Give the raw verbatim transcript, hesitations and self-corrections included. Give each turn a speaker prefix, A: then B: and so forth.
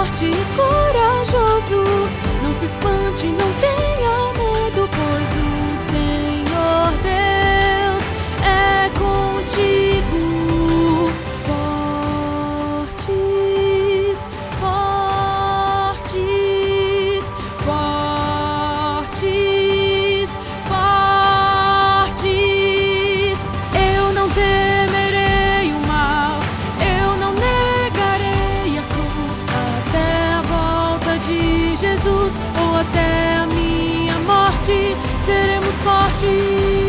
A: forte e corajoso. Não se espante, não tenha medo, pois o Senhor Deus é contigo. Fortes, fortes, fortes, fortes. Eu não temerei o mal, eu não negarei a cruz, até a volta de Jesus ou até a minha morte, seremos fortes.